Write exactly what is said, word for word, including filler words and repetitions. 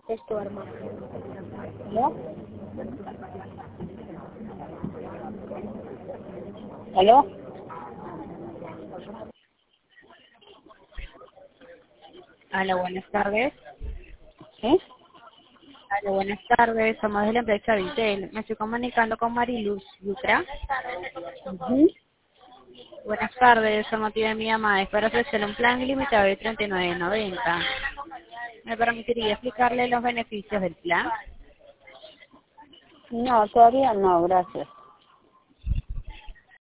Es tu hermano. ¿Aló? ¿Aló? Hola, buenas tardes. ¿Sí? Hola, buenas tardes. Somos de la empresa Vitel. Me estoy comunicando con Mariluz Yutra. Ujú. Buenas tardes. El motivo de mi llamada es para ofrecer un plan ilimitado de treinta y nueve noventa. ¿Me permitiría explicarle los beneficios del plan? No, todavía no, gracias.